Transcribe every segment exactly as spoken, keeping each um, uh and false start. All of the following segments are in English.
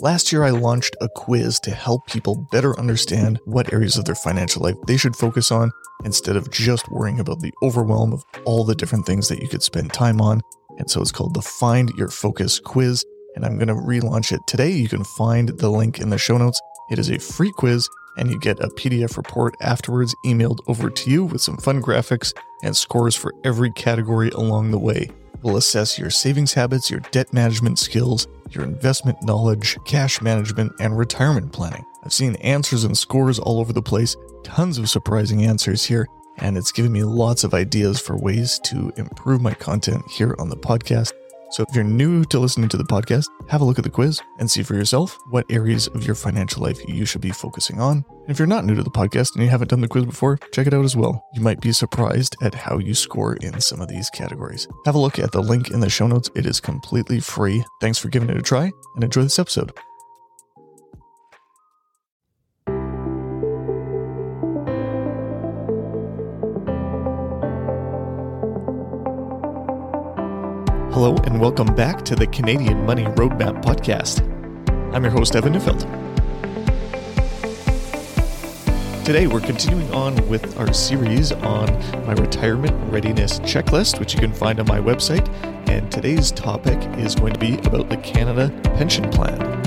Last year, I launched a quiz to help people better understand what areas of their financial life they should focus on instead of just worrying about the overwhelm of all the different things that you could spend time on. And so it's called the Find Your Focus quiz, and I'm going to relaunch it today. You can find the link in the show notes. It is a free quiz, and you get a P D F report afterwards emailed over to you with some fun graphics and scores for every category along the way. We'll assess your savings habits, your debt management skills, your investment knowledge, cash management, and retirement planning. I've seen answers and scores all over the place, tons of surprising answers here, and it's given me lots of ideas for ways to improve my content here on the podcast. So if you're new to listening to the podcast, have a look at the quiz and see for yourself what areas of your financial life you should be focusing on. And if you're not new to the podcast and you haven't done the quiz before, check it out as well. You might be surprised at how you score in some of these categories. Have a look at the link in the show notes. It is completely free. Thanks for giving it a try and enjoy this episode. Hello and welcome back to the Canadian Money Roadmap Podcast. I'm your host, Evan Neufeld. Today, we're continuing on with our series on my retirement readiness checklist, which you can find on my website. And today's topic is going to be about the Canada Pension Plan.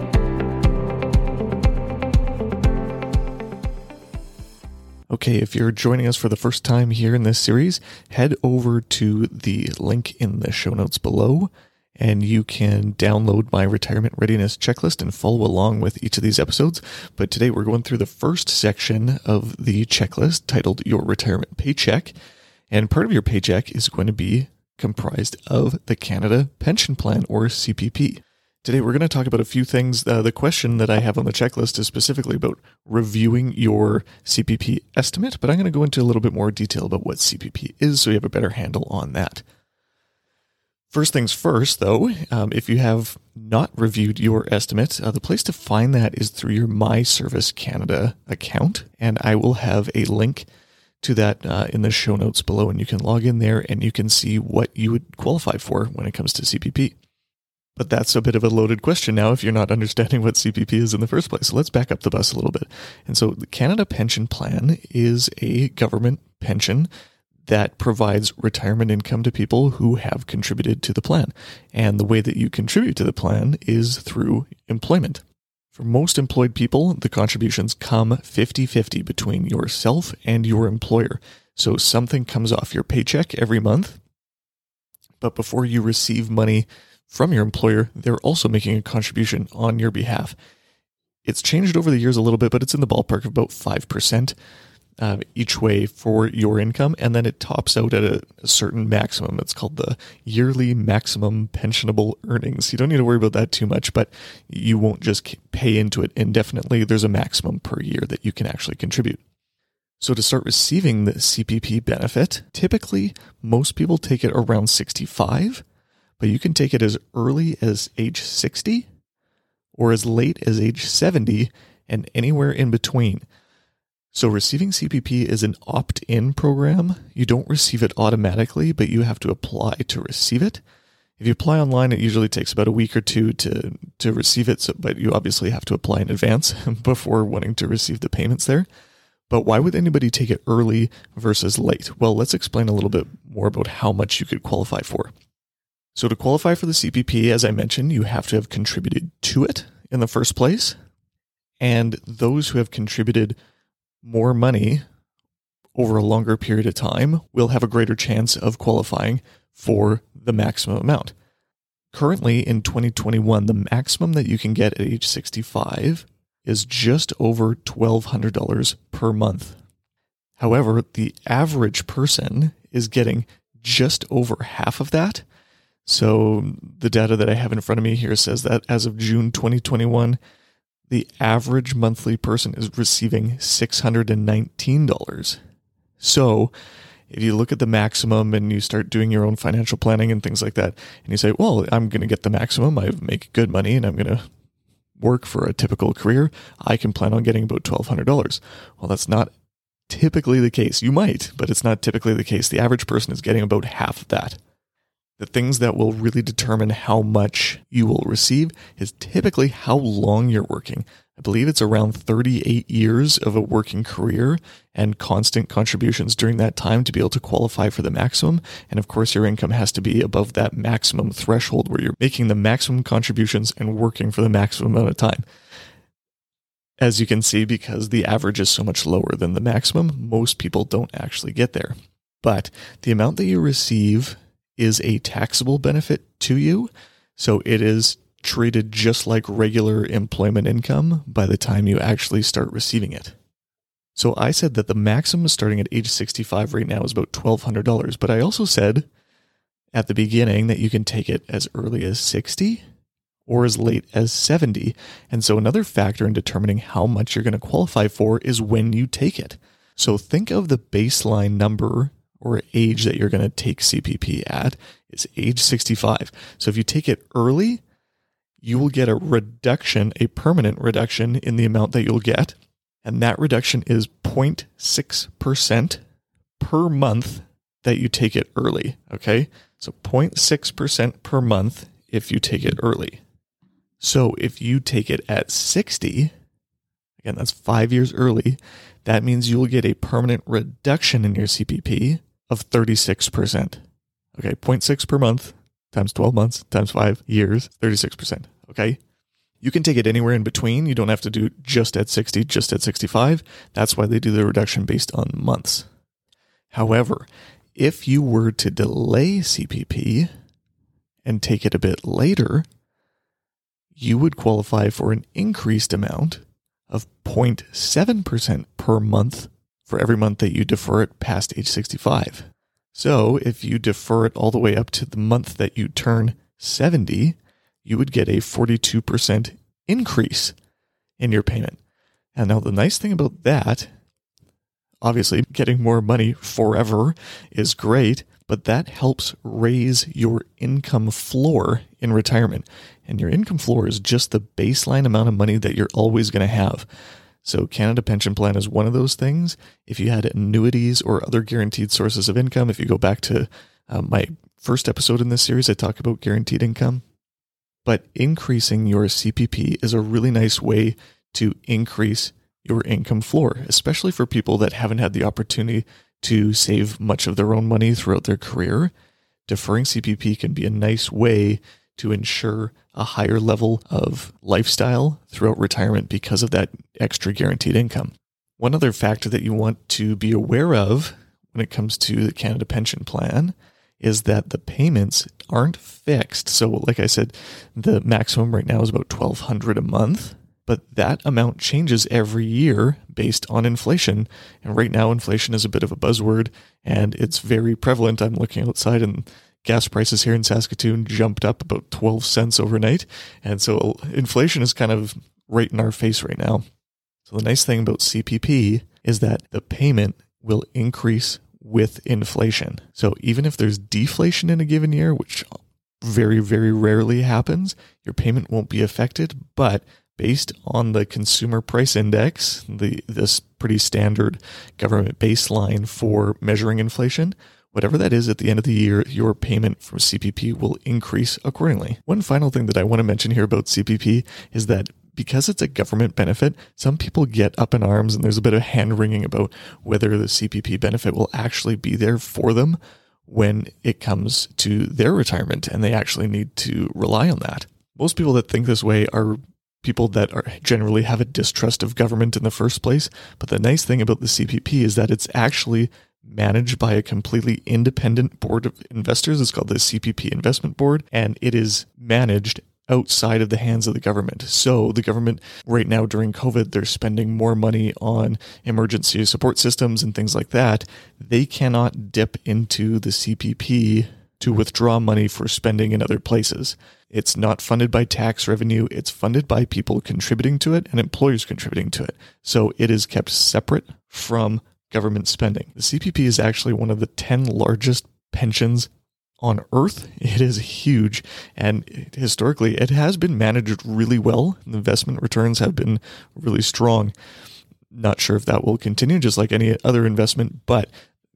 Okay, if you're joining us for the first time here in this series, head over to the link in the show notes below, and you can download my retirement readiness checklist and follow along with each of these episodes. But today we're going through the first section of the checklist titled Your Retirement Paycheck, and part of your paycheck is going to be comprised of the Canada Pension Plan, or C P P. Today, we're going to talk about a few things. Uh, the question that I have on the checklist is specifically about reviewing your C P P estimate, but I'm going to go into a little bit more detail about what C P P is so you have a better handle on that. First things first, though, um, if you have not reviewed your estimate, uh, the place to find that is through your My Service Canada account, and I will have a link to that uh, in the show notes below, and you can log in there and you can see what you would qualify for when it comes to C P P. But that's a bit of a loaded question now if you're not understanding what C P P is in the first place. So let's back up the bus a little bit. And so the Canada Pension Plan is a government pension that provides retirement income to people who have contributed to the plan. And the way that you contribute to the plan is through employment. For most employed people, the contributions come fifty-fifty between yourself and your employer. So something comes off your paycheck every month, but before you receive money from your employer, they're also making a contribution on your behalf. It's changed over the years a little bit, but it's in the ballpark of about five percent uh, each way for your income, and then it tops out at a, a certain maximum. It's called the yearly maximum pensionable earnings. You don't need to worry about that too much, but you won't just pay into it indefinitely. There's a maximum per year that you can actually contribute. So to start receiving the C P P benefit, typically most people take it around sixty-five, but you can take it as early as age sixty or as late as age seventy and anywhere in between. So receiving C P P is an opt-in program. You don't receive it automatically, but you have to apply to receive it. If you apply online, it usually takes about a week or two to, to receive it, so, but you obviously have to apply in advance before wanting to receive the payments there. But why would anybody take it early versus late? Well, let's explain a little bit more about how much you could qualify for. So to qualify for the C P P, as I mentioned, you have to have contributed to it in the first place. And those who have contributed more money over a longer period of time will have a greater chance of qualifying for the maximum amount. Currently, in twenty twenty-one, the maximum that you can get at age sixty-five is just over twelve hundred dollars per month. However, the average person is getting just over half of that. So the data that I have in front of me here says that as of June twenty twenty-one, the average monthly person is receiving six hundred nineteen dollars. So if you look at the maximum and you start doing your own financial planning and things like that, and you say, well, I'm going to get the maximum, I make good money, and I'm going to work for a typical career, I can plan on getting about twelve hundred dollars. Well, that's not typically the case. You might, but it's not typically the case. The average person is getting about half of that. The things that will really determine how much you will receive is typically how long you're working. I believe it's around thirty-eight years of a working career and constant contributions during that time to be able to qualify for the maximum. And of course, your income has to be above that maximum threshold where you're making the maximum contributions and working for the maximum amount of time. As you can see, because the average is so much lower than the maximum, most people don't actually get there. But the amount that you receive is a taxable benefit to you. So it is treated just like regular employment income by the time you actually start receiving it. So I said that the maximum starting at age sixty-five right now is about twelve hundred dollars. But I also said at the beginning that you can take it as early as sixty or as late as seventy. And so another factor in determining how much you're going to qualify for is when you take it. So think of the baseline number or age that you're going to take C P P at is age sixty-five. So if you take it early, you will get a reduction, a permanent reduction in the amount that you'll get. And that reduction is zero point six percent per month that you take it early. Okay. So zero point six percent per month if you take it early. So if you take it at sixty, again, that's five years early, that means you'll get a permanent reduction in your C P P of thirty-six percent. Okay, zero point six per month times twelve months times five years, thirty-six percent. Okay? You can take it anywhere in between. You don't have to do just at sixty, just at sixty-five. That's why they do the reduction based on months. However, if you were to delay C P P and take it a bit later, you would qualify for an increased amount of zero point seven percent per month for every month that you defer it past age sixty-five. So if you defer it all the way up to the month that you turn seventy, you would get a forty-two percent increase in your payment. And now the nice thing about that, obviously getting more money forever is great, but that helps raise your income floor in retirement. And your income floor is just the baseline amount of money that you're always going to have. So Canada Pension Plan is one of those things. If you had annuities or other guaranteed sources of income, if you go back to uh, my first episode in this series, I talk about guaranteed income. But increasing your C P P is a really nice way to increase your income floor, especially for people that haven't had the opportunity to save much of their own money throughout their career. Deferring C P P can be a nice way to ensure a higher level of lifestyle throughout retirement because of that extra guaranteed income. One other factor that you want to be aware of when it comes to the Canada Pension Plan is that the payments aren't fixed. So like I said, the maximum right now is about twelve hundred dollars a month, but that amount changes every year based on inflation. And right now inflation is a bit of a buzzword and it's very prevalent. I'm looking outside and gas prices here in Saskatoon jumped up about twelve cents overnight. And so inflation is kind of right in our face right now. So the nice thing about C P P is that the payment will increase with inflation. So even if there's deflation in a given year, which very, very rarely happens, your payment won't be affected. But based on the Consumer Price Index, the this pretty standard government baseline for measuring inflation, whatever that is at the end of the year, your payment from C P P will increase accordingly. One final thing that I want to mention here about C P P is that because it's a government benefit, some people get up in arms and there's a bit of hand-wringing about whether the C P P benefit will actually be there for them when it comes to their retirement and they actually need to rely on that. Most people that think this way are people that are generally have a distrust of government in the first place. But the nice thing about the C P P is that it's actually managed by a completely independent board of investors. It's called the C P P Investment Board, and it is managed outside of the hands of the government. So the government right now during COVID, they're spending more money on emergency support systems and things like that. They cannot dip into the C P P to withdraw money for spending in other places. It's not funded by tax revenue. It's funded by people contributing to it and employers contributing to it. So it is kept separate from government spending. The C P P is actually one of the ten largest pensions on earth. It is huge, and historically it has been managed really well. The investment returns have been really strong. Not sure if that will continue, just like any other investment, but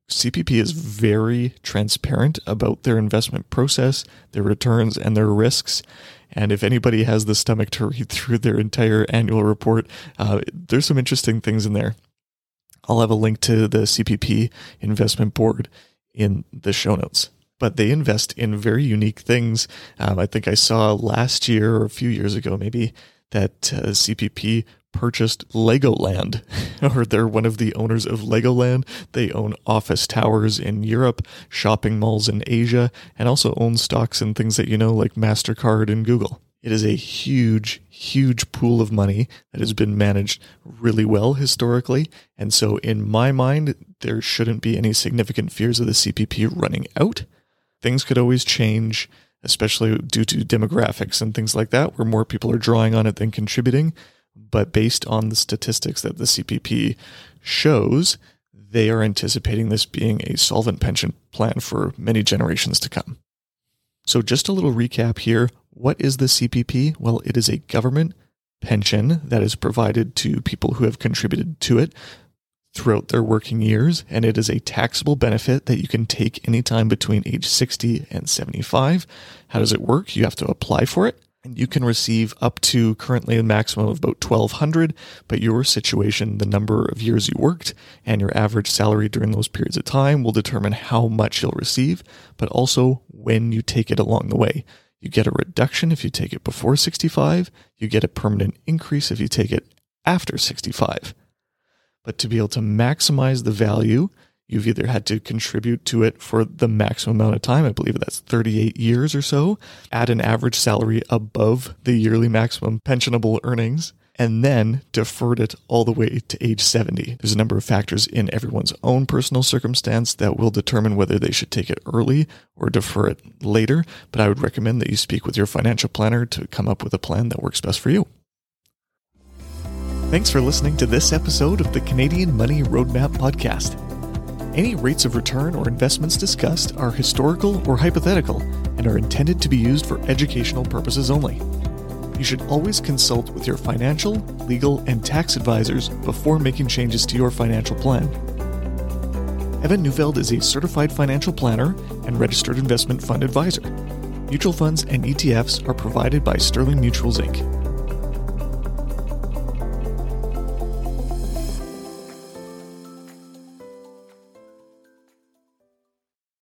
C P P is very transparent about their investment process, their returns, and their risks. And if anybody has the stomach to read through their entire annual report, uh, there's some interesting things in there. I'll have a link to the C P P investment board in the show notes. But they invest in very unique things. Um, I think I saw last year or a few years ago maybe that uh, C P P purchased Legoland, or they're one of the owners of Legoland. They own office towers in Europe, shopping malls in Asia, and also own stocks in things that you know like MasterCard and Google. It is a huge, huge pool of money that has been managed really well historically. And so in my mind, there shouldn't be any significant fears of the C P P running out. Things could always change, especially due to demographics and things like that, where more people are drawing on it than contributing. But based on the statistics that the C P P shows, they are anticipating this being a solvent pension plan for many generations to come. So just a little recap here. What is the C P P? Well, it is a government pension that is provided to people who have contributed to it throughout their working years, and it is a taxable benefit that you can take anytime between age sixty and seventy-five. How does it work? You have to apply for it. And you can receive up to currently a maximum of about twelve hundred dollars, but your situation, the number of years you worked, and your average salary during those periods of time will determine how much you'll receive, but also when you take it along the way. You get a reduction if you take it before sixty-five, you get a permanent increase if you take it after sixty-five. But to be able to maximize the value, you've either had to contribute to it for the maximum amount of time, I believe that's thirty-eight years or so, at an average salary above the yearly maximum pensionable earnings, and then deferred it all the way to age seventy. There's a number of factors in everyone's own personal circumstance that will determine whether they should take it early or defer it later, but I would recommend that you speak with your financial planner to come up with a plan that works best for you. Thanks for listening to this episode of the Canadian Money Roadmap Podcast. Any rates of return or investments discussed are historical or hypothetical and are intended to be used for educational purposes only. You should always consult with your financial, legal, and tax advisors before making changes to your financial plan. Evan Neufeld is a certified financial planner and registered investment fund advisor. Mutual funds and E T Fs are provided by Sterling Mutuals, Incorporated